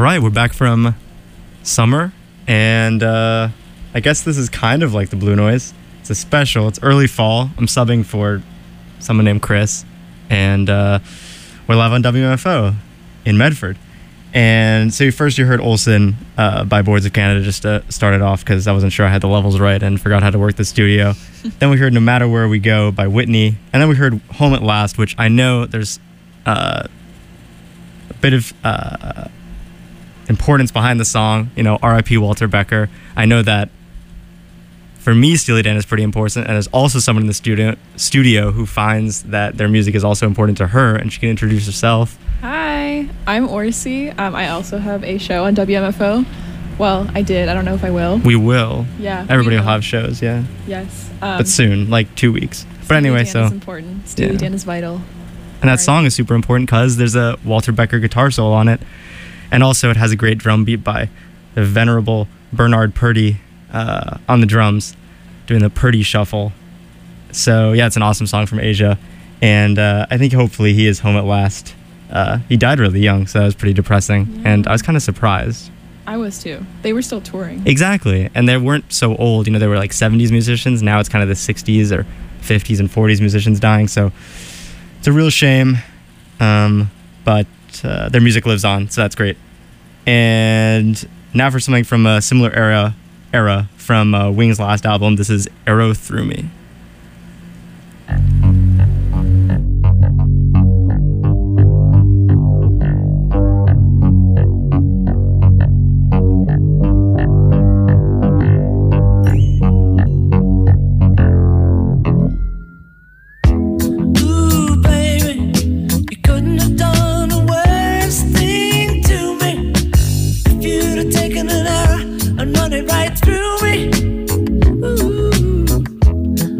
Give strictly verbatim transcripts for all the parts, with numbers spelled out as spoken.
right, we're back from summer, and uh, I guess this is kind of like the Blue Noise. It's a special. It's early fall. I'm subbing for someone named Chris, and uh, we're live on W M F O in Medford. And so first you heard Olsen uh, by Boards of Canada, just to start it off, because I wasn't sure I had the levels right and forgot how to work the studio. Then we heard No Matter Where We Go by Whitney, and then we heard Home at Last, which I know there's uh, a bit of uh, importance behind the song, you know, R I P Walter Becker. I know that for me, Steely Dan is pretty important, and there's also someone in the studio studio who finds that their music is also important to her, and she can introduce herself. Hi, I'm Orsi. Um, I also have a show on W M F O. Well, I did. I don't know if I will. We will. Yeah. Everybody will. will have shows, yeah. Yes. Um, but soon, like two weeks. But Steely anyway, Dan so. is important. Steely yeah. Dan is vital. And that right. song is super important because there's a Walter Becker guitar solo on it. And also it has a great drum beat by the venerable Bernard Purdie uh, on the drums, doing the Purdie shuffle. So yeah, it's an awesome song from Asia. And uh, I think hopefully he is home at last. Uh, he died really young, so that was pretty depressing. Yeah. And I was kind of surprised. I was too. They were still touring. Exactly. And they weren't so old. You know, they were like seventies musicians. Now it's kind of the sixties or fifties and forties musicians dying. So it's a real shame. Um, but uh, their music lives on, so that's great. And now for something from a similar era, era from uh, Wings' last album. This is Arrow Through Me. Taken an arrow and run it right through me. Ooh.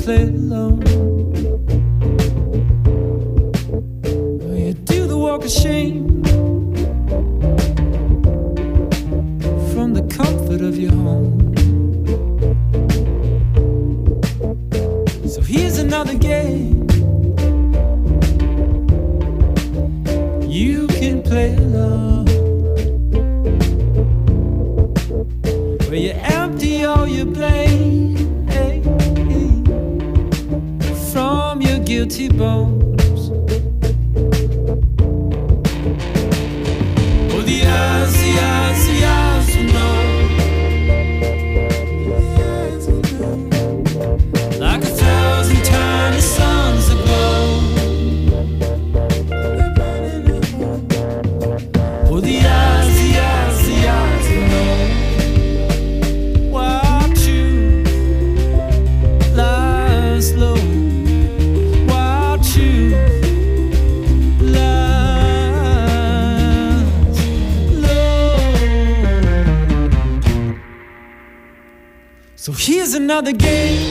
play alone. You do the walk of shame from the comfort of your home. So here's another game you can play alone, where you empty all your blame from your guilty bones. Oh, the eyes, the eyes, the eyes will know, like a thousand tiny suns aglow. Oh, the eyes, the eyes, the eyes will know. Watch you lie slow. Watch you lie low. So here's another game.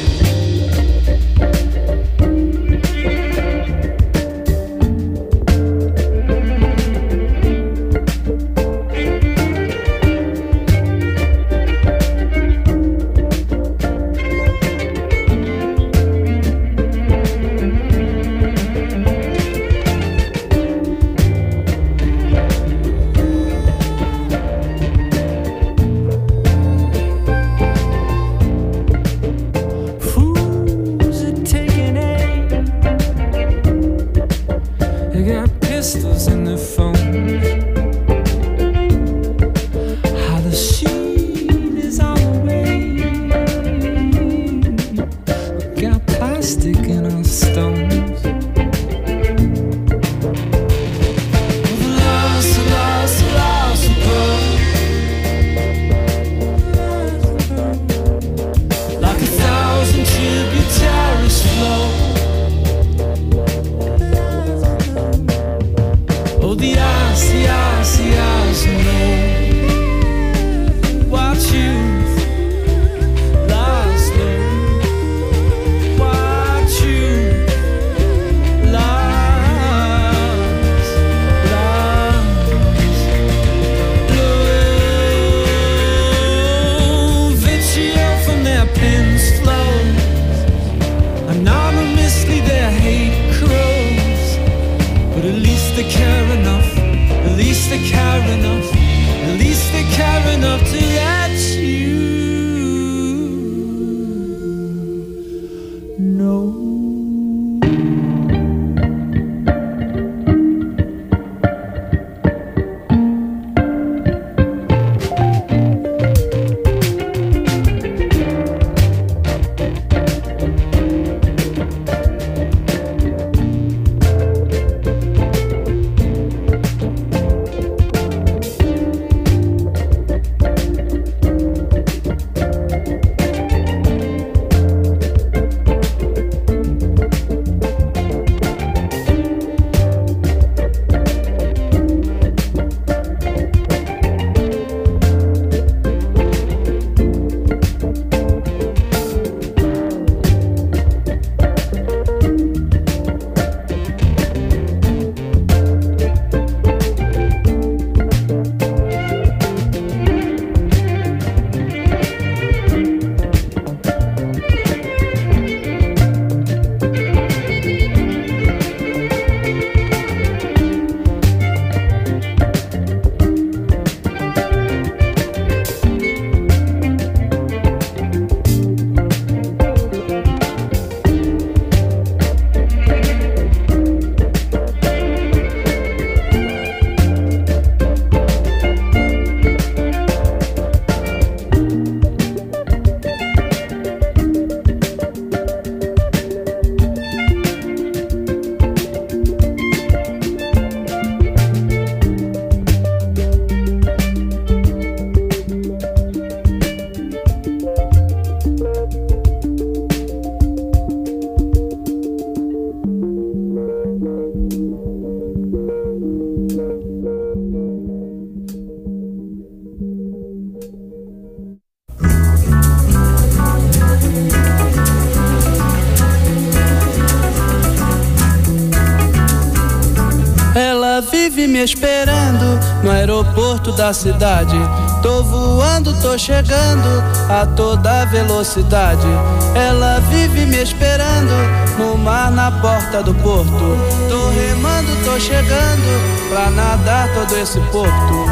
esperando no aeroporto da cidade. Tô voando, tô chegando a toda velocidade. Ela vive me esperando no mar, na porta do porto. Tô remando, tô chegando pra nadar todo esse porto.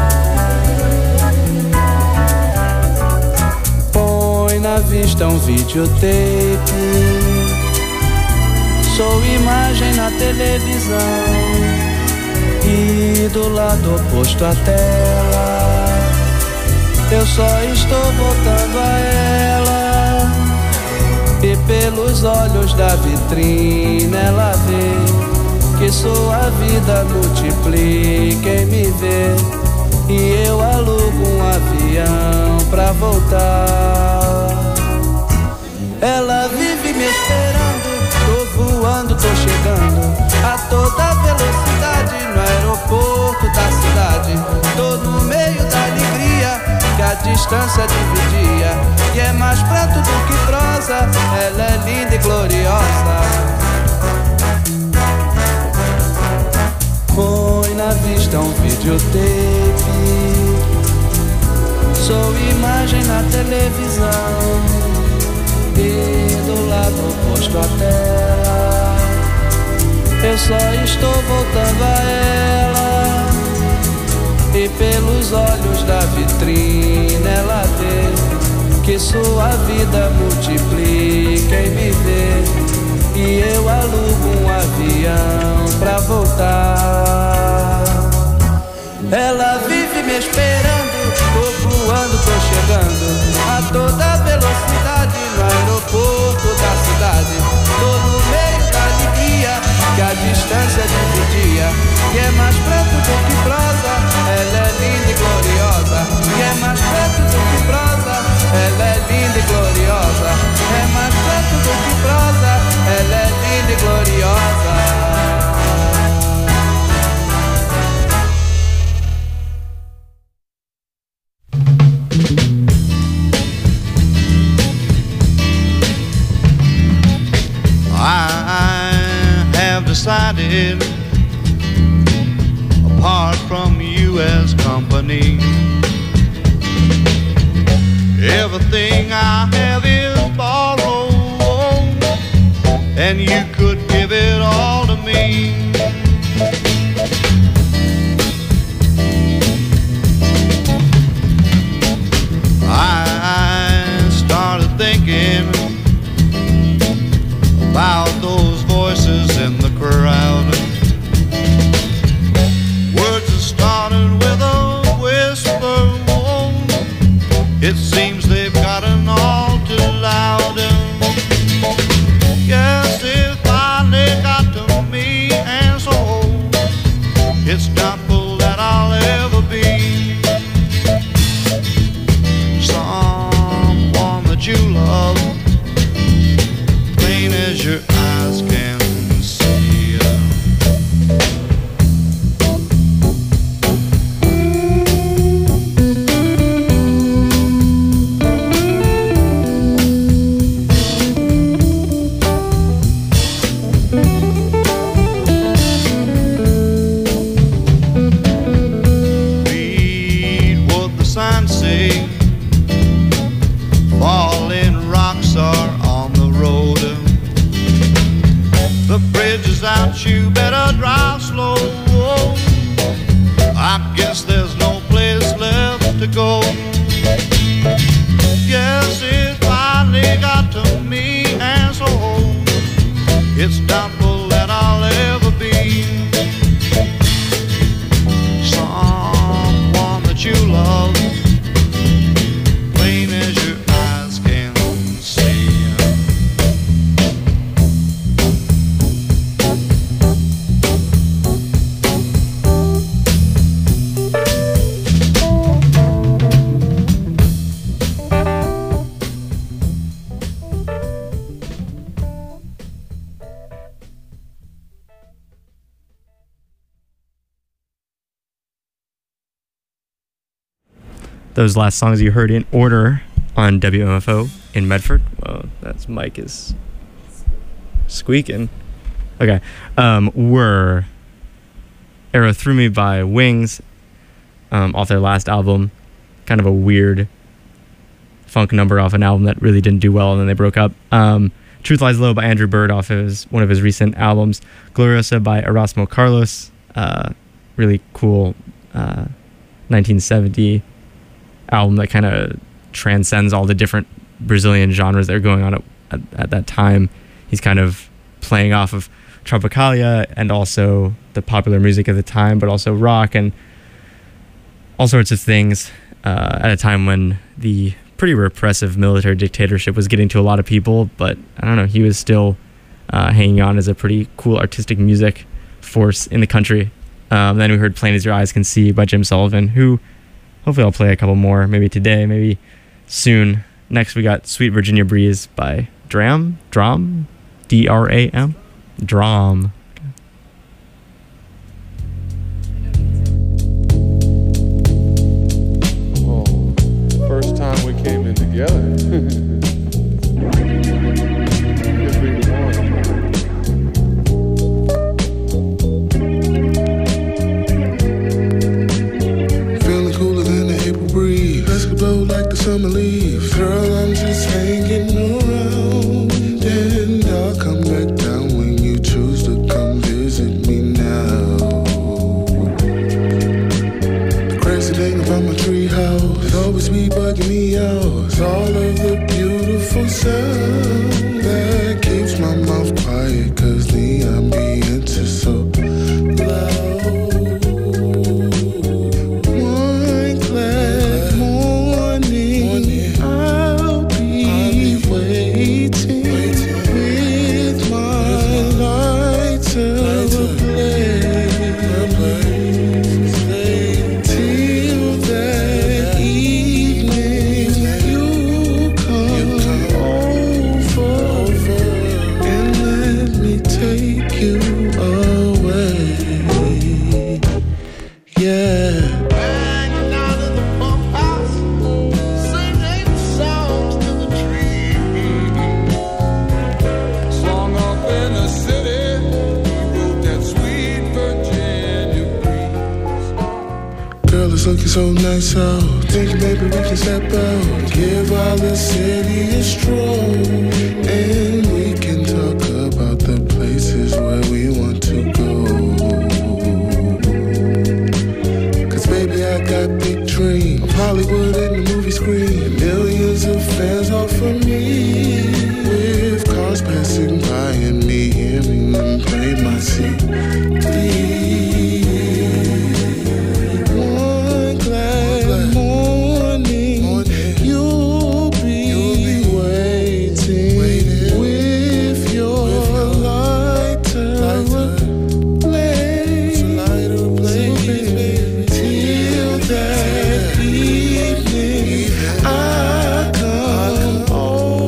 Põe na vista um videotape, sou imagem na televisão, e do lado oposto à tela eu só estou voltando a ela. E pelos olhos da vitrine ela vê que sua vida multiplica em me ver. E eu alugo um avião pra voltar. Ela vive me esperando, tô voando, tô chegando a toda velocidade no aeroporto da cidade. Tô no meio da alegria que a distância dividia, e é mais pranto do que prosa. Ela é linda e gloriosa. Põe na vista um videotape, sou imagem na televisão, e do lado oposto à tela eu só estou voltando a ela. E pelos olhos da vitrine ela vê que sua vida multiplica em me ver. E eu alugo um avião pra voltar. Ela vive me esperando, tô voando, tô chegando a toda velocidade no aeroporto da cidade. Tô no meio da alegria que a distância dividia, que é mais perto do que prosa. Ela é linda e gloriosa, que é mais perto do que prosa. Ela é linda e gloriosa, é mais perto do que prosa. Ela é linda e gloriosa. Decided, apart from you as company, everything I have is borrowed, and you could give it all to me. I started thinking about those voices in the crowd, words that started with a whisper. It seems they've gotten all too loud. Yes, it finally got to me, and so it's doubtful that I'll ever be someone that you love, plain as your eyes can see. Read what the signs say, falling rocks are on the road. The bridge is out, you better drive slow. I guess there's no place left to go. Yes, it finally got to me, and so it's doubtful that I'll ever be someone that you love, plain as your eyes can see. Those last songs you heard in order on W M F O in Medford. Whoa, that's mic is squeaking. Okay, um, were Arrow Through Me by Wings, um, off their last album. Kind of a weird funk number off an album that really didn't do well, and then they broke up. Um, Truth Lies Low by Andrew Bird off his one of his recent albums. Gloriosa by Erasmo Carlos, uh, really cool uh, nineteen seventy album that kind of transcends all the different Brazilian genres that are going on at, at, at that time. He's kind of playing off of Tropicalia and also the popular music of the time, but also rock and all sorts of things uh, at a time when the pretty repressive military dictatorship was getting to a lot of people. But I don't know, he was still uh, hanging on as a pretty cool artistic music force in the country. Um, then we heard Plain As Your Eyes Can See by Jim Sullivan, who hopefully I'll play a couple more, maybe today, maybe soon. Next we got Sweet Virginia Breeze by Dram, Dram, D R A M, Dram. Oh, first time we came in together. Could be the one. Feeling cooler than the April breeze. Let's go blow like the summer leaves. Girl, I'm just hanging around, and I'll come back down when you choose to come visit me now. The crazy thing about my treehouse, it always be bugging me out. It's all of the beautiful sound that keeps my mouth quiet, cause the ambience is so loud. One glad morning, I'll be waiting with my lighter ablaze till that evening you come over and let me take you away. Yeah. Hanging out at the pump house, singing songs to the trees. Long up in the city, we wrote that Sweet Virginia breeze. Girl, it's looking so nice out. Thinking maybe we can step out, give all the city a stroll, and we can talk about the places where we want to go. Cause baby, I got big dreams of Hollywood and the movie screen, millions of fans all for me, with cars passing by and me hearing them play my C D. One glad morning, you'll be waiting with your lighter ablaze till that evening I come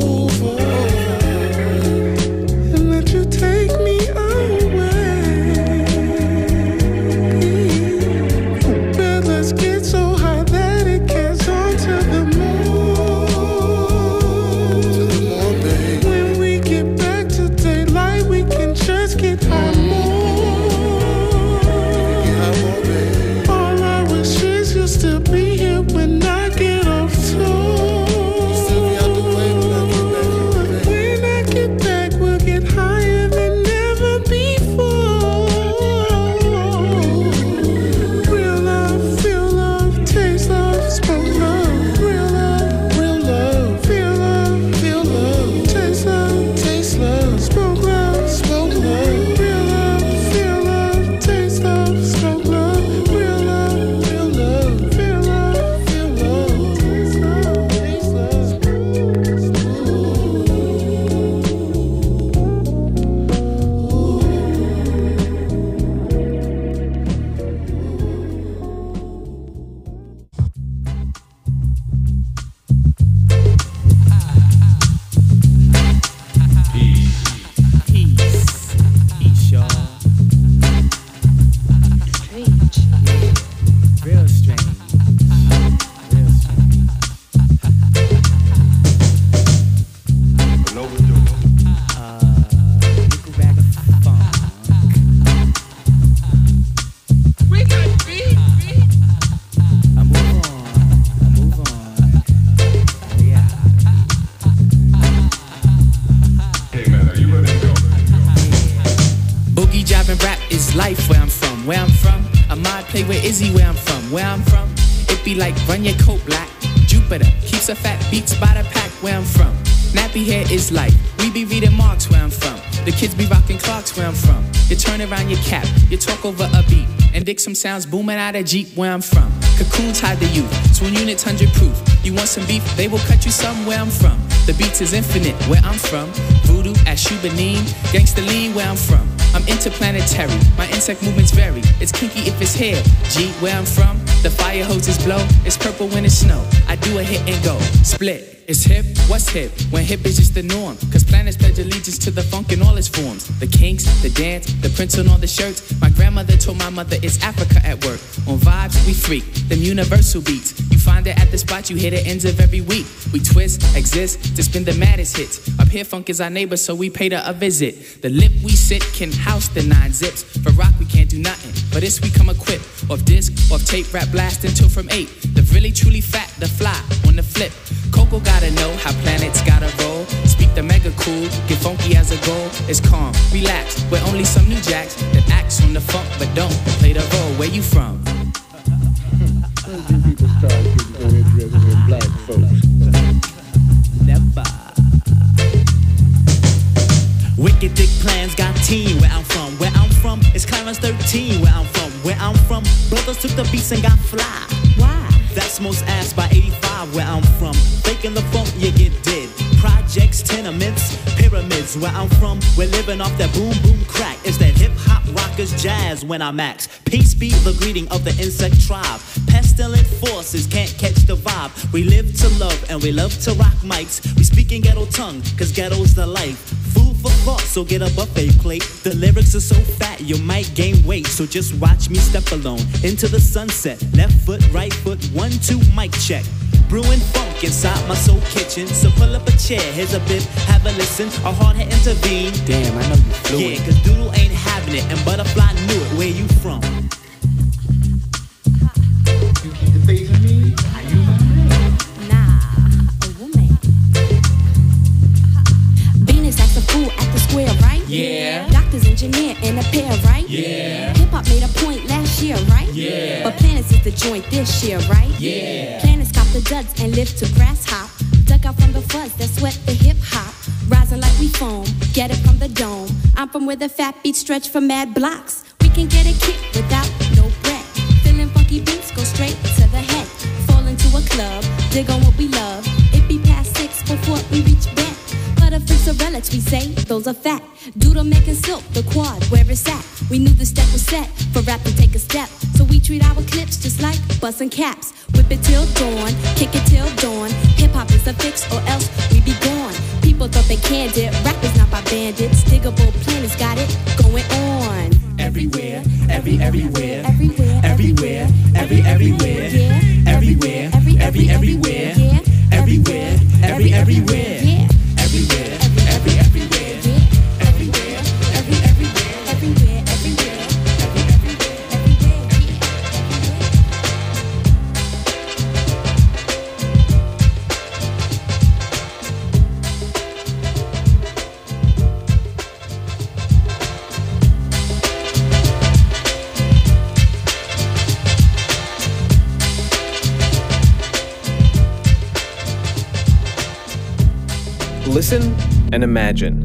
life where I'm from. Where I'm from, a mod play with Izzy where I'm from. Where I'm from, it be like run your coat black. Jupiter keeps a fat beats by the pack where I'm from. Nappy hair is life, we be reading Marx where I'm from. The kids be rocking Clarks where I'm from. You turn around your cap, you talk over a beat, and dig some sounds booming out of Jeep where I'm from. Cocoons hide the youth, swoon units hundred proof. You want some beef, they will cut you some where I'm from. The beats is infinite where I'm from. Voodoo at Shubanin, gangsta lean where I'm from. I'm interplanetary, my insect movements vary. It's kinky if it's hair, G where I'm from. The fire hoses blow, it's purple when it's snow. I do a hit and go, split. It's hip, what's hip? When hip is just the norm. Cause planets pledge allegiance to the funk in all its forms. The kinks, the dance, the prints on all the shirts. My grandmother told my mother it's Africa at work. On vibes, we freak, them universal beats. You find it at the spot, you hit the ends of every week. We twist, exist, to spin the maddest hits. Up here funk is our neighbor, so we paid her a visit. The lip we sit can house the nine zips. For rock we can't do nothing, for this we come equipped. Off disc, off tape, rap blast until from eight. The really truly fat, the fly, on the flip. Coco gotta know how planets gotta roll. Speak the mega cool, get funky as a goal. It's calm, relax, we're only some new jacks that acts on the funk but don't play the role. Where you from? When do people start getting more interested in black folks? Never. Wicked dick plans got teen where I'm from. Where I'm from, it's Clarence thirteen where I'm from. Where I'm from, brothers took the beats and got fly. Why? That's most ass by eighty-five where I'm from. Faking the funk, you get dead. Projects, tenements, pyramids where I'm from. We're living off that boom boom crack. It's that hip hop rockers jazz when I max. Peace be the greeting of the insect tribe. Pestilent forces can't catch the vibe. We live to love and we love to rock mics. We speak in ghetto tongue, cause ghetto's the life. Food for thought, so get a buffet plate. The lyrics are so fat, you might gain weight. So just watch me step alone into the sunset. Left foot, right foot, one, two, mic check. Brewing funk inside my soul kitchen. So pull up a chair, here's a bit, have a listen. A hard head intervene. Damn, I know you flew Yeah, it. cause Doodle ain't having it, and Butterfly knew it. Where you from? You keep the faith in me, I use my brain. Nah, a woman. Venus acts a fool at the square, right? Yeah. Doctors, engineer, and a pair, right? Yeah. Hip hop made a point last year, right? Yeah. But Planets is the joint this year, right? Yeah. Planets cop the duds and live to grass hop. Duck out from the fuzz that sweat the hip hop. Rising like we foam, get it from the dome. I'm from where the fat beats stretch for mad blocks. We can get a kick without no breath. Feeling funky beats go straight to the head. Fall into a club, dig on what we love. It be past six before we reach bed. But if it's a relics, we say those are fat. Doodle making silk, the quad, where it's at. We knew the step was set for rap to take a step. So we treat our clips just like bussin' caps. Whip it till dawn, kick it till dawn. Hip hop is a fix or else we be gone. People thought they canned it, rap is not by bandits. Diggable Planets got it going on. Everywhere, every everywhere, Everywhere, everywhere, every everywhere, yeah. everywhere, every, every everywhere, yeah. everywhere, every everywhere, yeah. everywhere, every everywhere, yeah. everywhere, every everywhere, Everywhere, everywhere, every, everywhere, everywhere, yeah. Listen and imagine.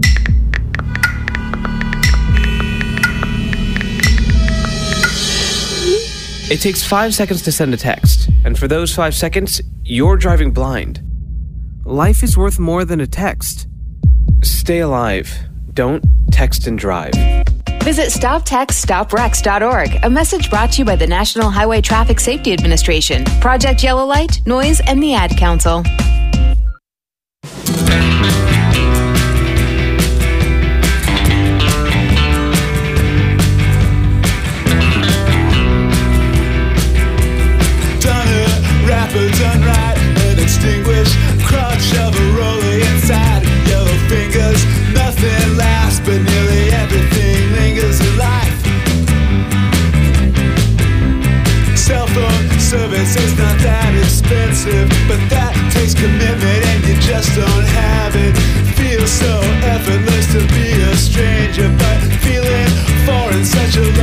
It takes five seconds to send a text, and for those five seconds, you're driving blind. Life is worth more than a text. Stay alive. Don't text and drive. Visit stop text stop wrecks dot org. A message brought to you by the National Highway Traffic Safety Administration, Project Yellow Light, Noise, and the Ad Council. Done right, an extinguished crutch of a roller inside. Yellow fingers, nothing lasts, but nearly everything lingers in life. Cell phone service is not that expensive, but that takes commitment and you just don't have it. Feels so effortless to be a stranger, but feeling foreign, such a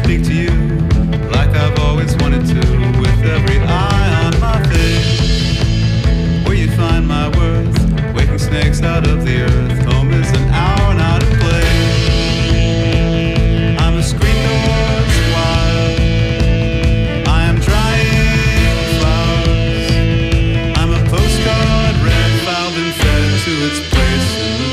speak to you like I've always wanted to, with every eye on my face. Where you find my worth, waking snakes out of the earth. Home is an hour not a place. I'm a screen door's wide. I am drying flowers. I'm a postcard read, filed and fed to its place in the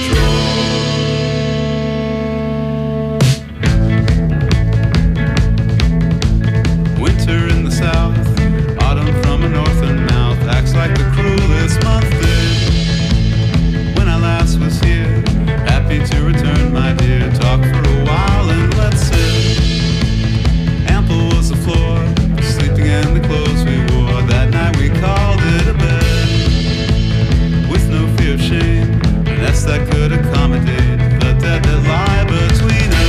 drawer. Winter in the south, autumn from a northern mouth, acts like the cruelest month did. When I last was here, happy to return, my dear. Talk for a while and let's sit. Ample was the floor, sleeping in the clothes we wore. That night we called it a bed, with no fear of shame, a nest that could accommodate the dead that lie between us.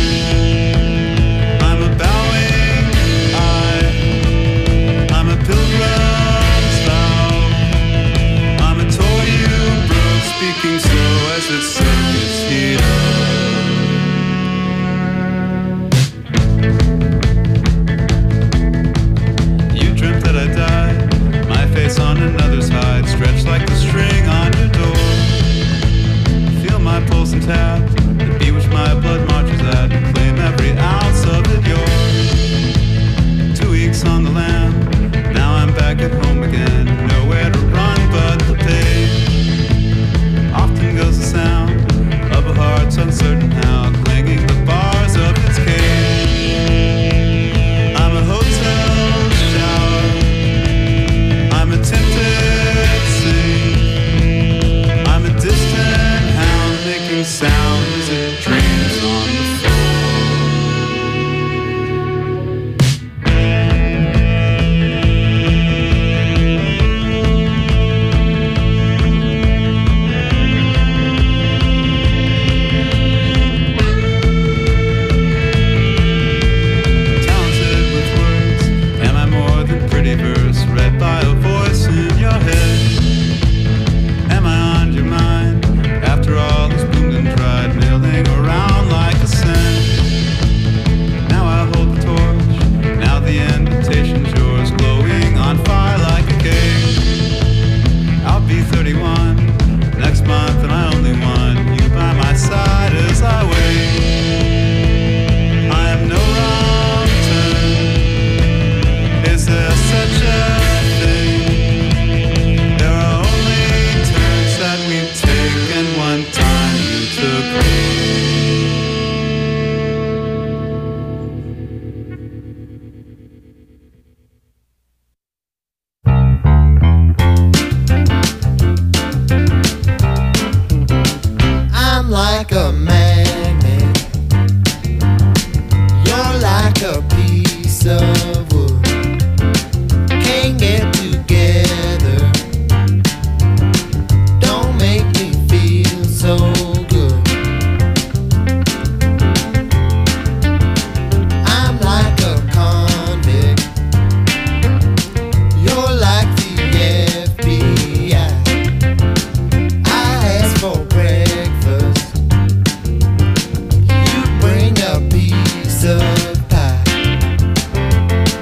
I'm a bowing eye, I'm a pilgrim's vow, I'm a toy you broke, speaking slow as its circuits heat up. You dreamt that I died, my face on another's hide, stretched like the string on your door. Feel my pulse intact, the beat which my blood marches at, claim every ounce of it yours. Two weeks on the land, now I'm back at home again, nowhere to run but the page. Often goes the sound of a heart's uncertain how, clanging the bars of its cage. I'm a hotel shower, I'm a tinted sea, I'm a distant hound making sound as it dreams on the verse read by a voice in your head. Am I on your mind after all is bloomed and dried, milling around like a scent? Now I hold the torch, now the invitation's yours, glowing on fire like a cake. I'll be thirty-one next month and I only want you by my side as I wait. I am no wrong turn. Is there such a thing? There are only turns that we take, and one time you took me. I'm like a magnet, you're like a piece of wood. Can't get together, don't make me feel so good. I'm like a convict, you're like the F B I. I ask for breakfast, you bring a piece of pie.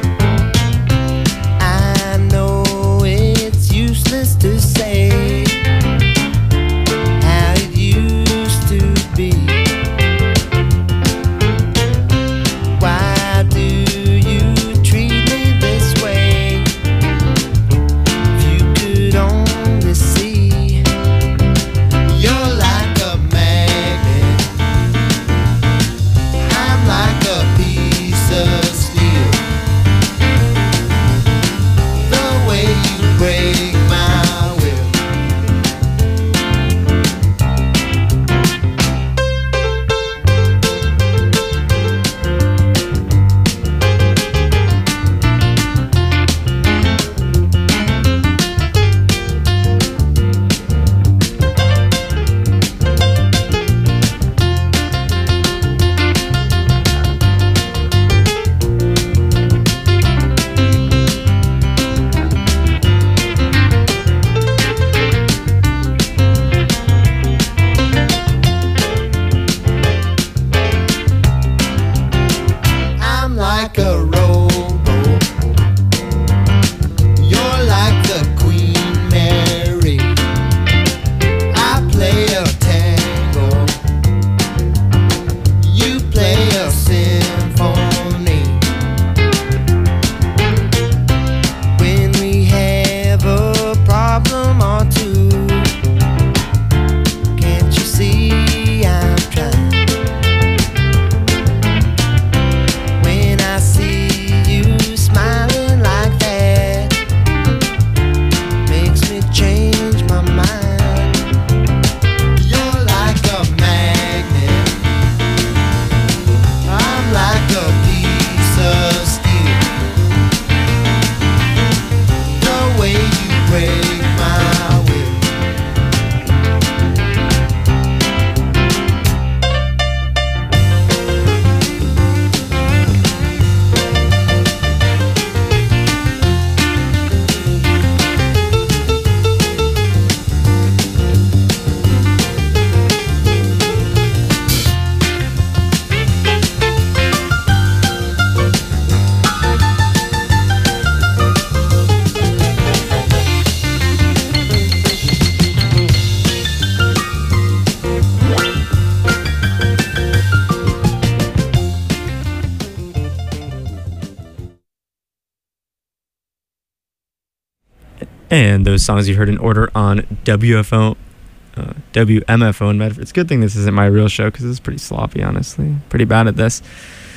And those songs you heard in order on W F O, uh, W M F O in Medford. It's a good thing this isn't my real show because it's pretty sloppy, honestly. Pretty bad at this.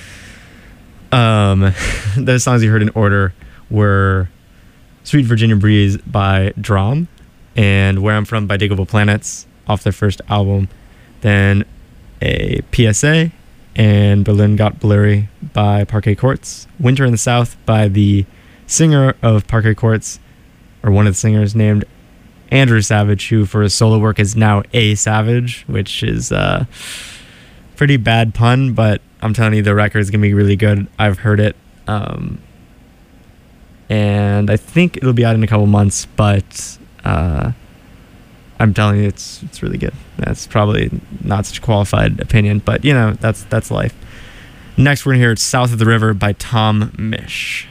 Um, those songs you heard in order were Sweet Virginia Breeze by Drum and Where I'm From by Diggable Planets off their first album. Then a P S A and Berlin Got Blurry by Parquet Courts. Winter in the South by the singer of Parquet Courts, or one of the singers, named Andrew Savage, who for his solo work is now A Savage, which is a pretty bad pun, but I'm telling you, the record is going to be really good. I've heard it. Um, and I think it'll be out in a couple months, but uh, I'm telling you, it's it's really good. That's probably not such a qualified opinion, but, you know, that's that's life. Next, we're going to hear South of the River by Tom Misch.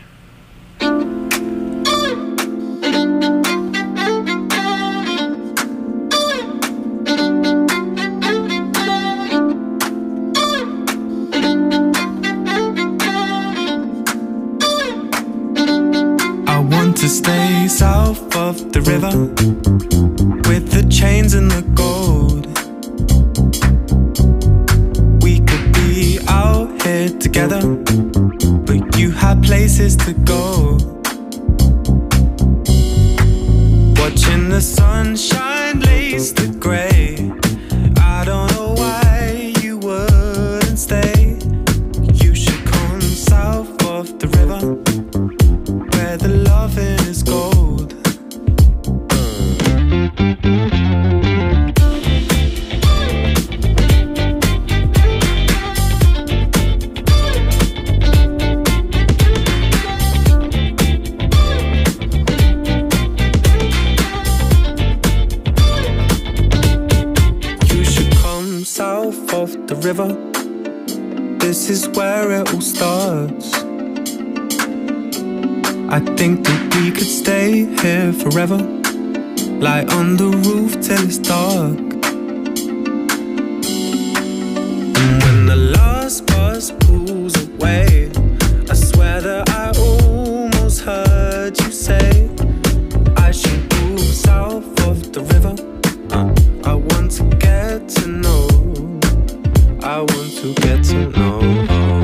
To stay south of the river with the chains and the gold. We could be out here together, but you had places to go. Watching the sunshine lace the grey. I don't know why you wouldn't stay. You should come south of the river where the loving is gold. You should come south of the river. This is where it all starts. I think that we could stay here forever, lie on the roof till it's dark. And when the last bus pulls away, I swear that I almost heard you say I should move south of the river. uh, I want to get to know, I want to get to know.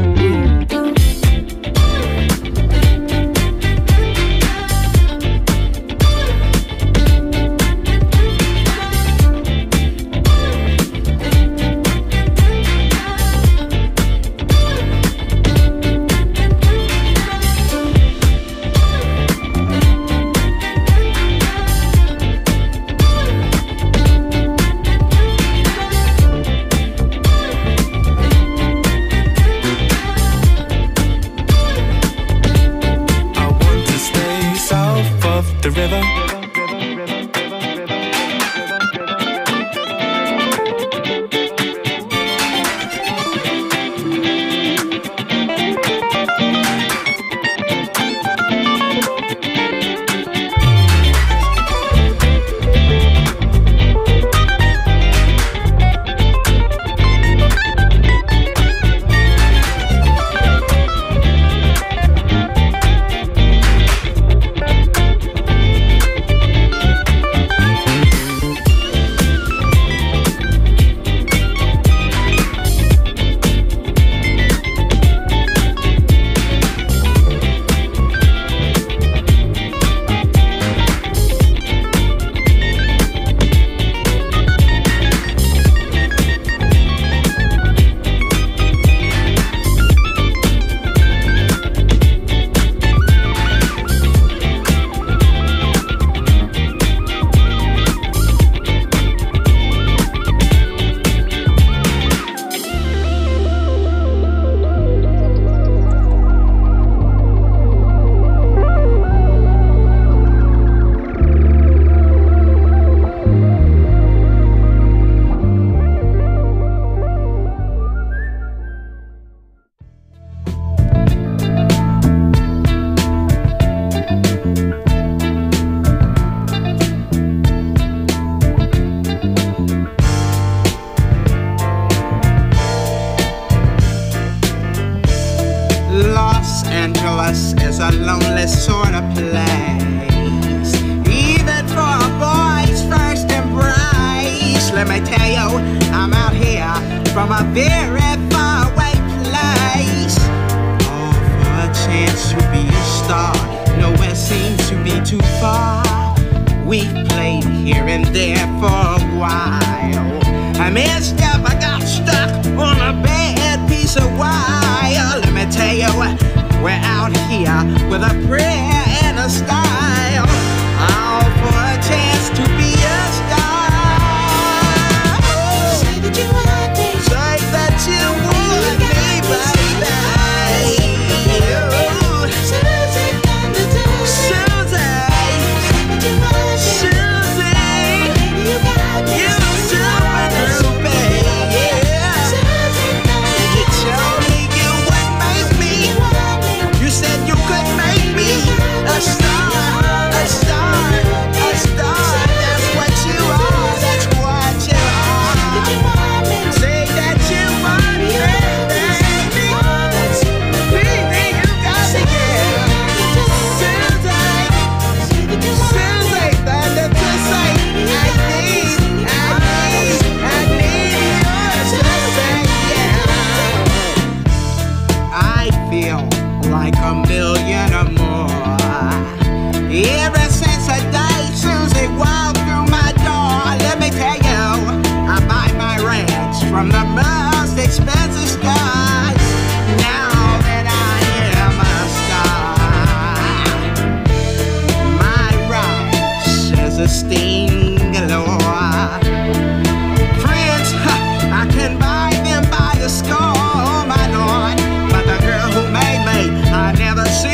The river. Los Angeles is a lonely sort of place. for a boy's first embrace. Let me tell you, I'm out here from a very far away place. All for a chance to be a star. Nowhere seems to be too far. We've played here and there for a while. I messed up, I got stuck on a bad piece of wire. Let me tell you, we're out here with a prayer and a style. All for a chance to be a star. Say that you want me. Say that you want me, baby. Susie, like a million or more. Ever since the day Susie walked through my door, let me tell you, I buy my ranch from the most expensive stars. Now that I am a star, my rice is a sting galore. Friends, I can buy them by the score, my lord, but the girl who made me, I never see.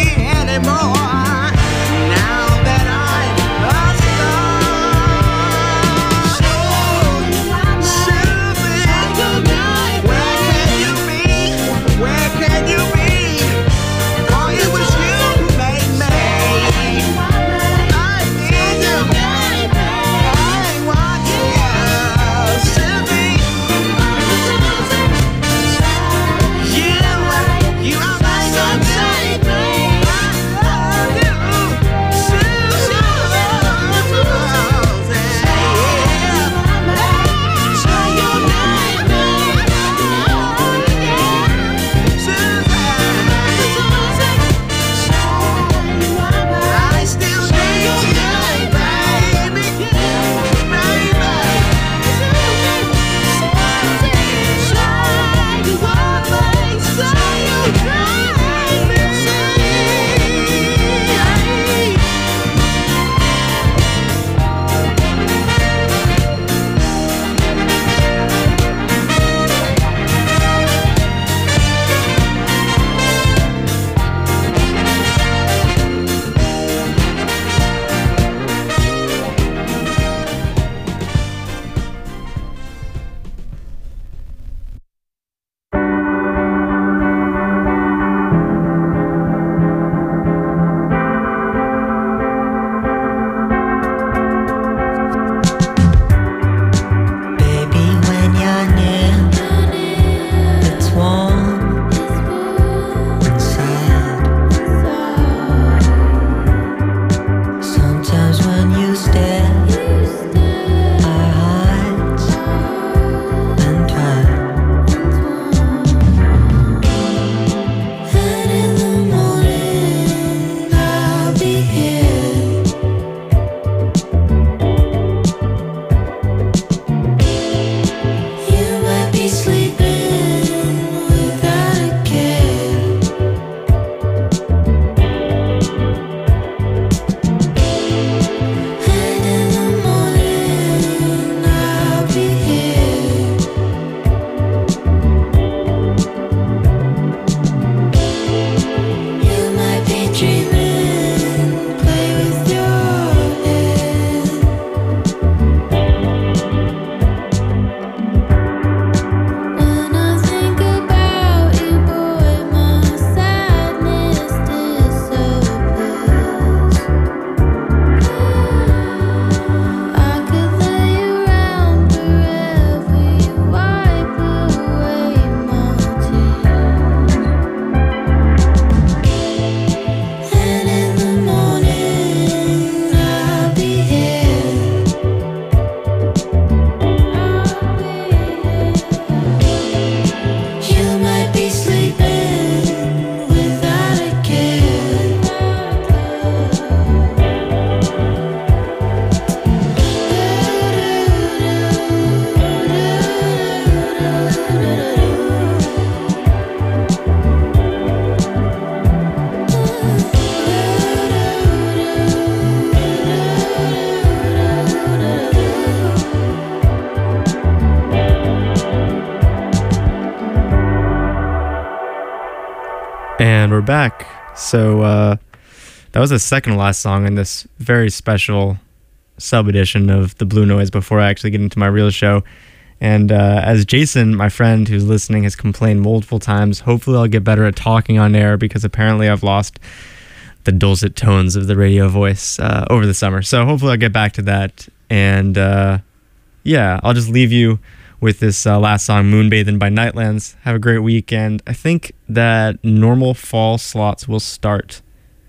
And we're back. So uh, that was the second to last song in this very special sub edition of the Blue Noise before I actually get into my real show. And uh, as Jason, my friend who's listening, has complained multiple times, hopefully I'll get better at talking on air because apparently I've lost the dulcet tones of the radio voice uh, over the summer. So hopefully I'll get back to that. And uh, yeah, I'll just leave you with this uh, last song, Moonbathing by Nightlands. Have a great weekend. I think that normal fall slots will start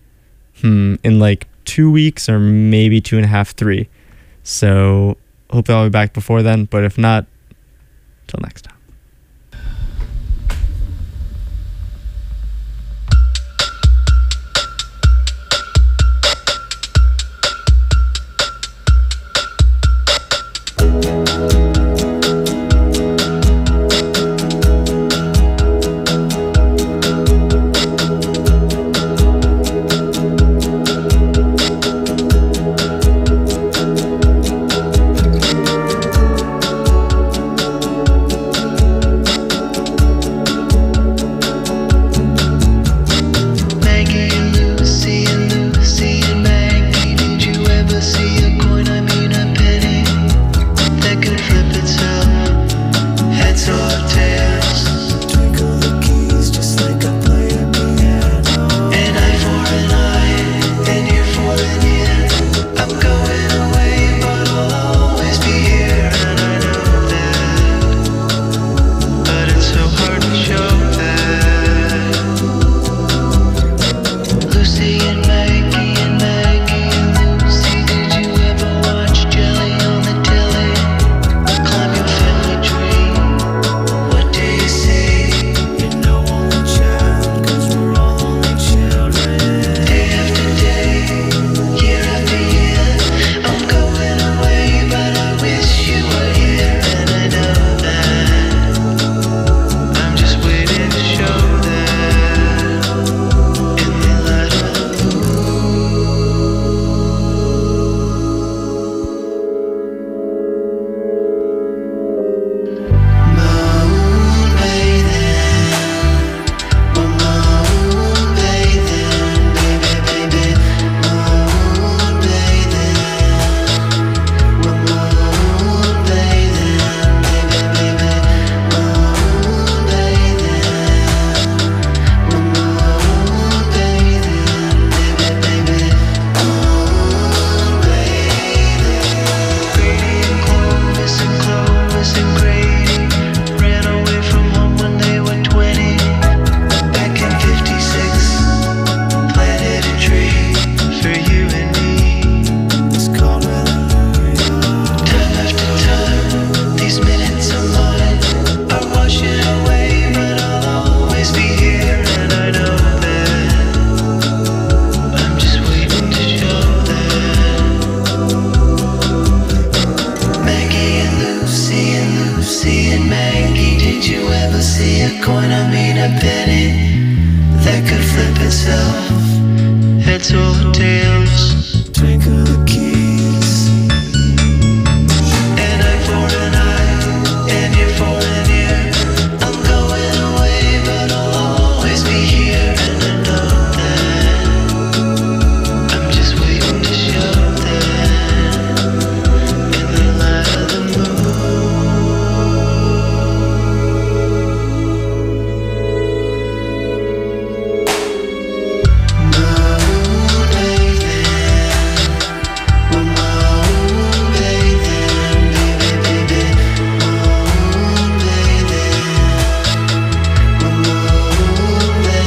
hmm, in like two weeks or maybe two and a half, three. So hopefully I'll be back before then. But if not, till next time. It's all day.